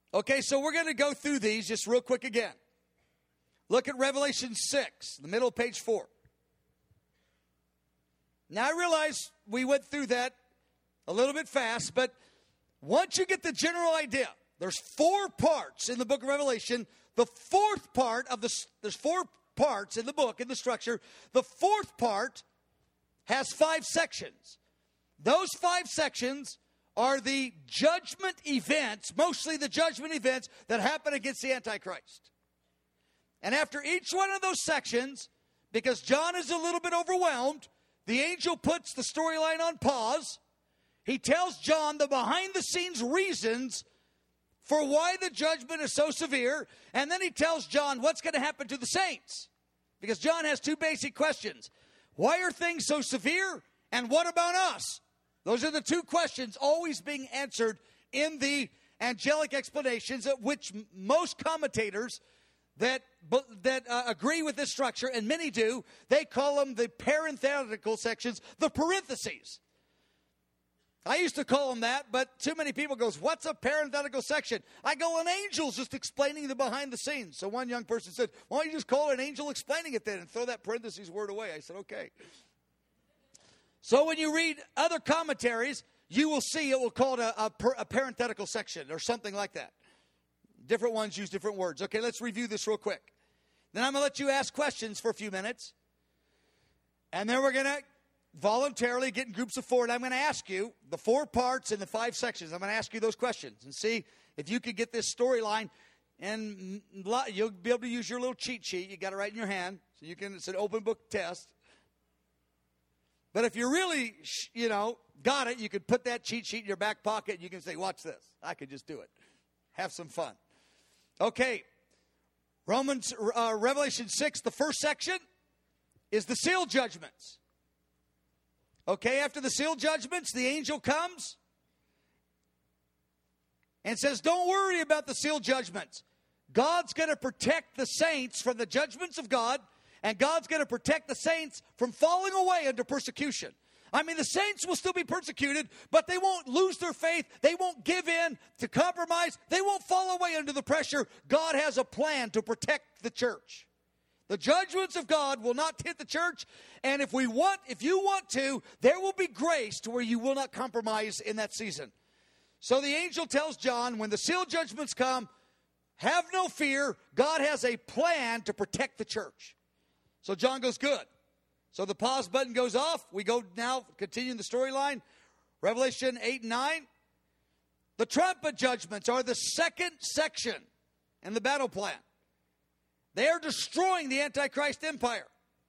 Okay, so we're going to go through these just real quick again. Look at Revelation 6, the middle of page 4. Now, I realize we went through that a little bit fast, but once you get the general idea, there's 4 parts in the book of Revelation. The fourth part of there's 4 parts in the book, in the structure. The fourth part has 5 sections. Those 5 sections are the judgment events, mostly the judgment events that happen against the Antichrist. And after each one of those sections, because John is a little bit overwhelmed, the angel puts the storyline on pause. He tells John the behind-the-scenes reasons for why the judgment is so severe. And then he tells John what's going to happen to the saints. Because John has 2 basic questions. Why are things so severe? And what about us? Those are the 2 questions always being answered in the angelic explanations, at which most commentators that agree with this structure, and many do, they call them the parenthetical sections, the parentheses. I used to call them that, but too many people goes, what's a parenthetical section? I go, an angel's just explaining the behind the scenes. So one young person said, why don't you just call it an angel explaining it then and throw that parentheses word away? I said, okay. So when you read other commentaries, you will see it will call it a parenthetical section or something like that. Different ones use different words. Okay, let's review this real quick. Then I'm going to let you ask questions for a few minutes. And then we're going to voluntarily get in groups of 4. And I'm going to ask you the 4 parts and the 5 sections. I'm going to ask you those questions and see if you could get this storyline. And you'll be able to use your little cheat sheet. You got it right in your hand. So you can, it's an open book test. But if you really, got it, you could put that cheat sheet in your back pocket. And you can say, watch this. I could just do it. Have some fun. Okay. Revelation 6, the first section is the seal judgments. Okay, after the seal judgments, the angel comes and says, don't worry about the seal judgments. God's going to protect the saints from the judgments of God, and God's going to protect the saints from falling away under persecution. I mean, the saints will still be persecuted, but they won't lose their faith. They won't give in to compromise. They won't fall away under the pressure. God has a plan to protect the church. The judgments of God will not hit the church, and if you want to, there will be grace to where you will not compromise in that season. So the angel tells John, when the seal judgments come, have no fear. God has a plan to protect the church. So John goes, good. So the pause button goes off. We go now, continuing the storyline. Revelation 8 and 9. The trumpet judgments are the second section in the battle plan. They are destroying the Antichrist empire.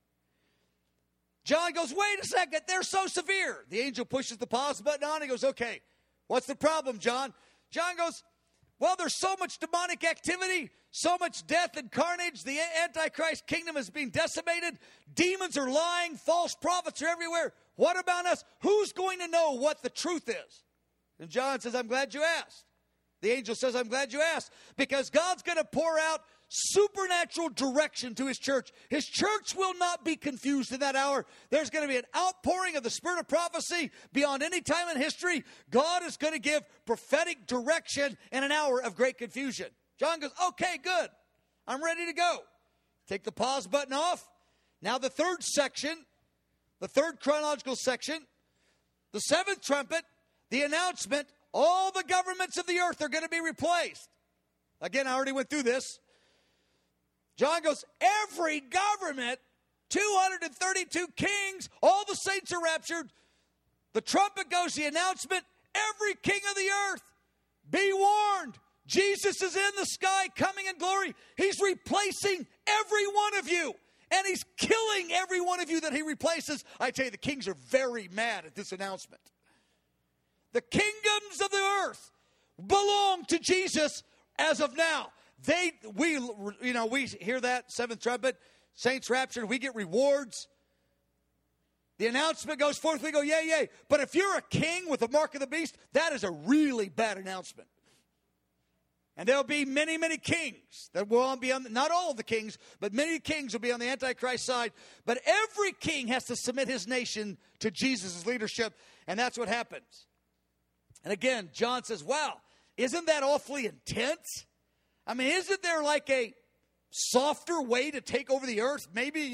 John goes, wait a second, they're so severe. The angel pushes the pause button on. He goes, okay, what's the problem, John? John goes, well, there's so much demonic activity, so much death and carnage. The Antichrist kingdom is being decimated. Demons are lying. False prophets are everywhere. What about us? Who's going to know what the truth is? And John says, I'm glad you asked. The angel says, I'm glad you asked. Because God's going to pour out supernatural direction to his church. His church will not be confused in that hour. There's going to be an outpouring of the spirit of prophecy beyond any time in history. God is going to give prophetic direction in an hour of great confusion. John goes, okay, good. I'm ready to go. Take the pause button off. Now the third section, the third chronological section, the 7th trumpet, the announcement, all the governments of the earth are going to be replaced. Again, I already went through this. John goes, every government, 232 kings, all the saints are raptured. The trumpet goes, the announcement, every king of the earth, be warned. Jesus is in the sky coming in glory. He's replacing every one of you. And he's killing every one of you that he replaces. I tell you, the kings are very mad at this announcement. The kingdoms of the earth belong to Jesus as of now. We hear that 7th trumpet, saints raptured, we get rewards. The announcement goes forth, we go, yay, yay. But if you're a king with the mark of the beast, that is a really bad announcement. And there'll be many, many kings that will be on, not all of the kings, but many kings will be on the Antichrist side. But every king has to submit his nation to Jesus' leadership, and that's what happens. And again, John says, wow, Isn't that awfully intense? I mean, isn't there like a softer way to take over the earth? Maybe,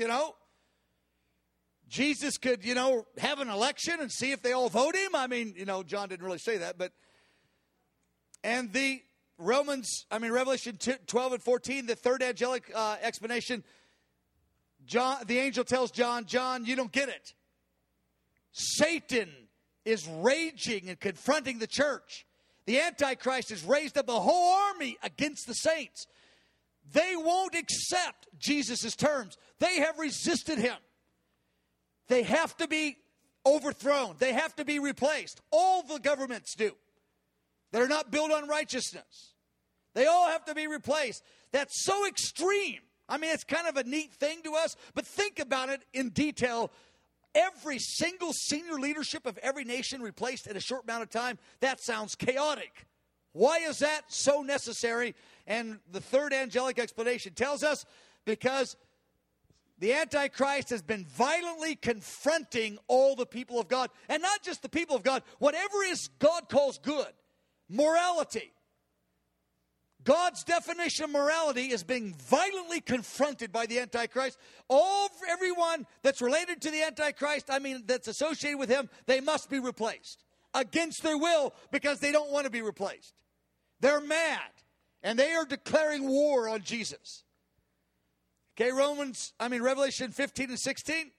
Jesus could, have an election and see if they all vote him. I mean, John didn't really say that, and the Revelation 12 and 14, the third angelic explanation, the angel tells John, you don't get it. Satan is raging and confronting the church. The Antichrist has raised up a whole army against the saints. They won't accept Jesus' terms. They have resisted him. They have to be overthrown. They have to be replaced. All the governments do. They're not built on righteousness. They all have to be replaced. That's so extreme. I mean, it's kind of a neat thing to us, but think about it in detail. Every single senior leadership of every nation replaced in a short amount of time, that sounds chaotic. Why is that so necessary? And the third angelic explanation tells us because the Antichrist has been violently confronting all the people of God. And not just the people of God, whatever is God calls good. Morality. God's definition of morality is being violently confronted by the Antichrist. Everyone that's related to the Antichrist, that's associated with him, they must be replaced. Against their will, because they don't want to be replaced. They're mad. And they are declaring war on Jesus. Okay, Revelation 15 and 16.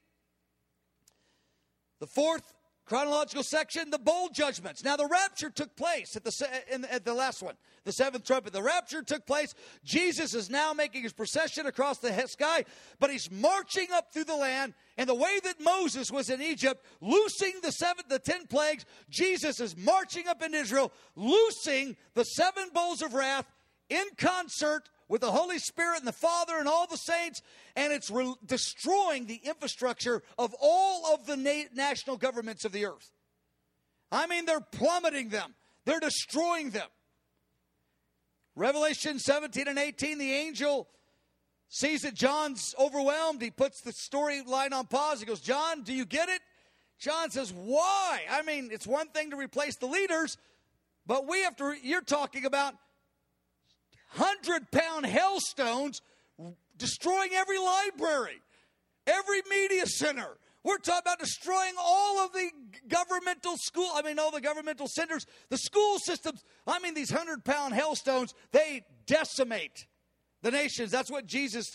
The fourth chronological section, the bowl judgments. Now, the rapture took place at the last one, the seventh trumpet. The rapture took place. Jesus is now making his procession across the sky, but he's marching up through the land. And the way that Moses was in Egypt, loosing the 10 plagues, Jesus is marching up in Israel, loosing the 7 bowls of wrath in concert with the Holy Spirit and the Father and all the saints, and it's destroying the infrastructure of all of the national governments of the earth. They're plummeting them. They're destroying them. Revelation 17 and 18, the angel sees that John's overwhelmed. He puts the storyline on pause. He goes, John, do you get it? John says, why? It's one thing to replace the leaders, but you're talking about 100-pound hailstones destroying every library, every media center. We're talking about destroying all of the governmental all the governmental centers, the school systems. These 100-pound hailstones, they decimate the nations. That's what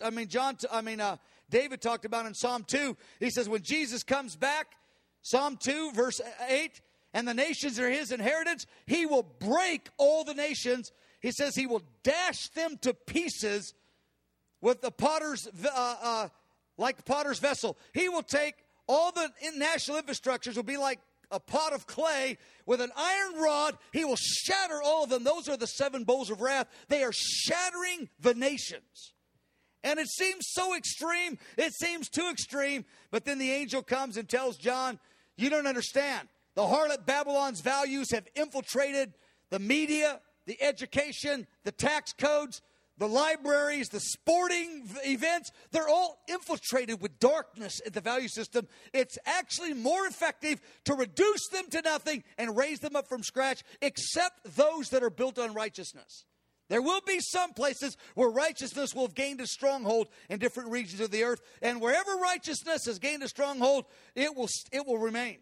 David talked about in Psalm 2. He says, when Jesus comes back, Psalm 2, verse 8, and the nations are his inheritance, he will break all the nations. He says he will dash them to pieces with the potter's, like the potter's vessel. He will take all the national infrastructures will be like a pot of clay with an iron rod. He will shatter all of them. Those are the 7 bowls of wrath. They are shattering the nations. And it seems so extreme. It seems too extreme. But then the angel comes and tells John, you don't understand. The harlot Babylon's values have infiltrated the media, the education, the tax codes, the libraries, the sporting events. They're all infiltrated with darkness in the value system. It's actually more effective to reduce them to nothing and raise them up from scratch, except those that are built on righteousness. There will be some places where righteousness will have gained a stronghold in different regions of the earth. And wherever righteousness has gained a stronghold, it will remain.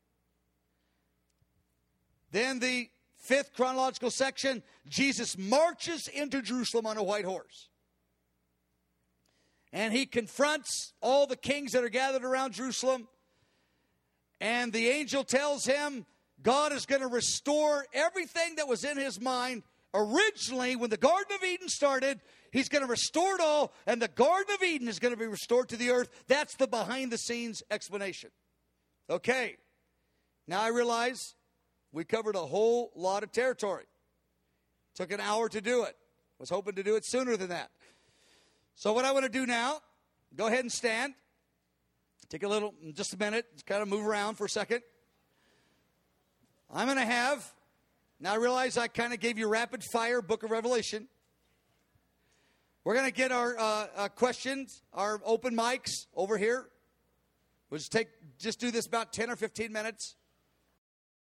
Then the 5th chronological section, Jesus marches into Jerusalem on a white horse. And he confronts all the kings that are gathered around Jerusalem. And the angel tells him God is going to restore everything that was in his mind. Originally, when the Garden of Eden started, he's going to restore it all. And the Garden of Eden is going to be restored to the earth. That's the behind-the-scenes explanation. Okay. Now I realize we covered a whole lot of territory. Took an hour to do it. Was hoping to do it sooner than that. So what I want to do now, go ahead and stand. Take just a minute, kind of move around for a second. I'm going to have, now I realize I kind of gave you rapid fire book of Revelation. We're going to get our questions, our open mics over here. We'll just do this about 10 or 15 minutes.